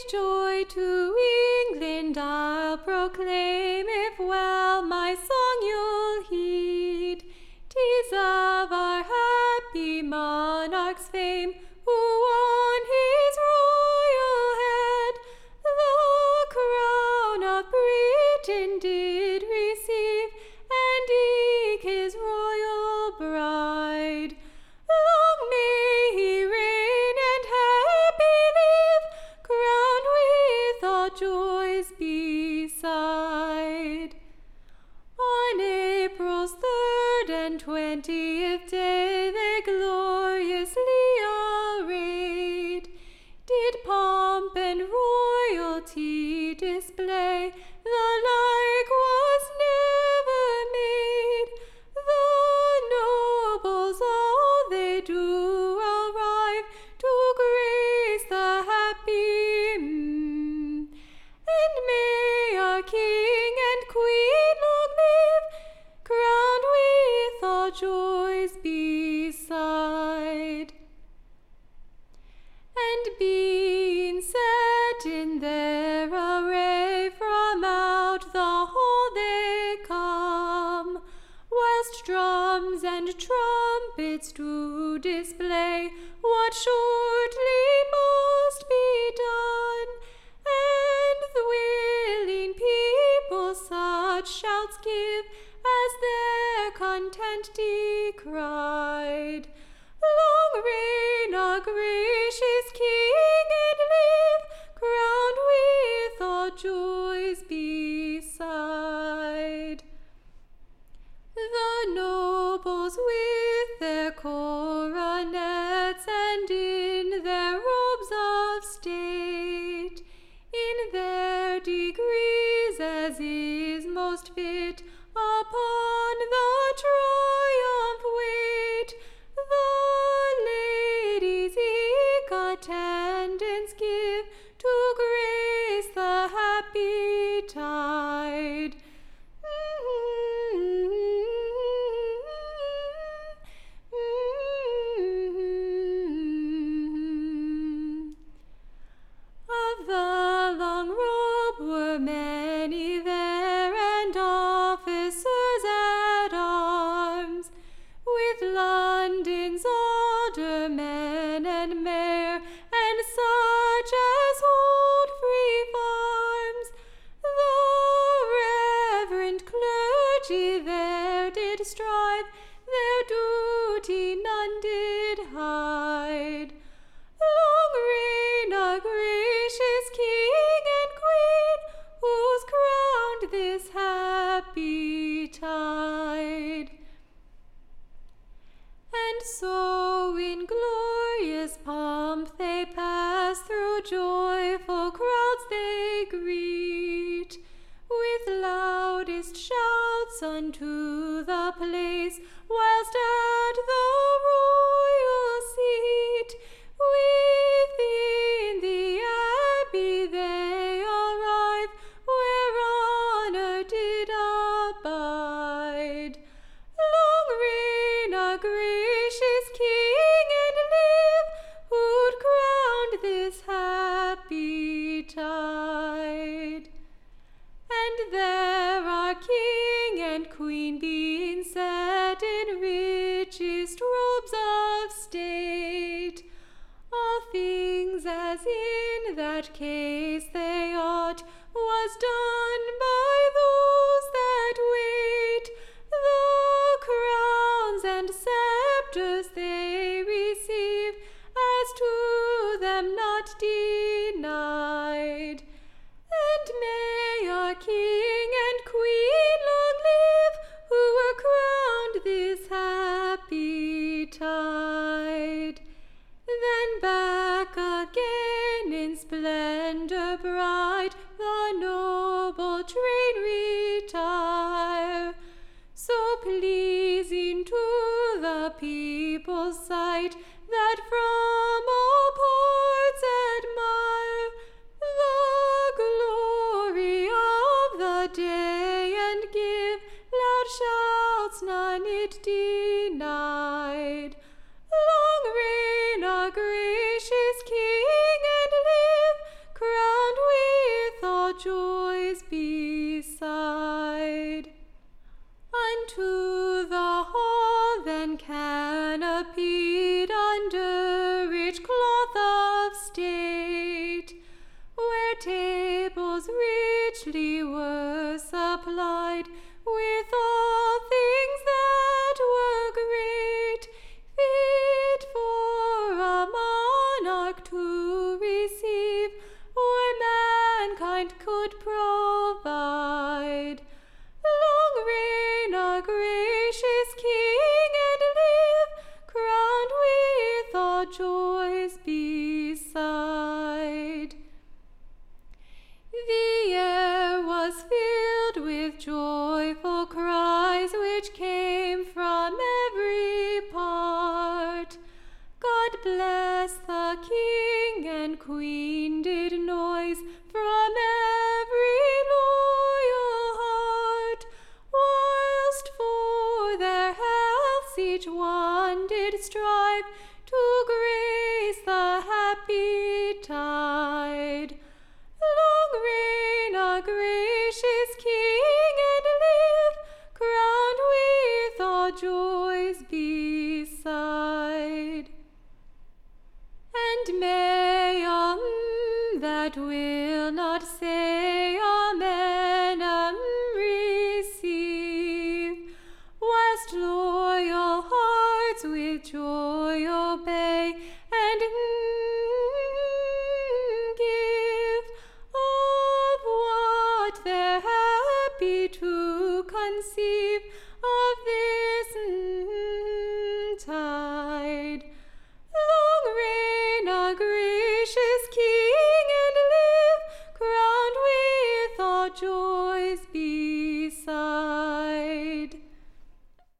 joy to England I'll proclaim, if well my song you'll heed. 'Tis of our happy monarch's fame, who on his royal head the crown of Britain did receive, and eke his royal bride. Long may he reign and happy live, crowned with all joys beside. On April's 3rd and 20th day they gloriously arrayed, did pomp and royalty display, the like was never made. The nobles all they do arrive to grace the happy and may our King and Queen long live, crowned with all joys beside. And being set in their array, from out the hall they come, whilst drums and trumpets do display what shortly must be done, and the willing people such shouts give as their content decried. Long reign our gracious King, and live, crowned with all joys beside. The nobles with their coronets and in their robes of state, in their degrees as is most fit, upon the triumph wait. The ladies eke attendance give to grace the happy tide. Of the long robe were many there, and officers at arms, with London's aldermen and mayor, and such as hold free farms. The reverend clergy there did strive, their duty none did hide. Long reign our gracious King and Queen, who's crowned this happy tide. And so in glorious pomp they pass, through joyful crowds they greet, with loudest shouts unto the place, whilst at the royal seat within the abbey they arrive, where honor did abide. Long reign our gracious King, and live, who'd crowned this happy tide. And there our King and Queen, being set in richest robes of state, all things as in that case they ought, was done by those that wait. The crowns and scepters they receive, as to them not denied. And may our King and Queen long live, who were crowned this happy tide. Then back again in splendor bright the noble train retire, so pleasing to the people's sight, that from all ports admire minded noise from every loyal heart, whilst for their healths each one did strive to grace the happy tide. Long reign our gracious King, and live crowned with all joys beside. And may all that will not say Amen receive, whilst loyal hearts with joy obey and give of what they're happy to conceive of this tide. Long reign our gracious King, and live crowned with all joys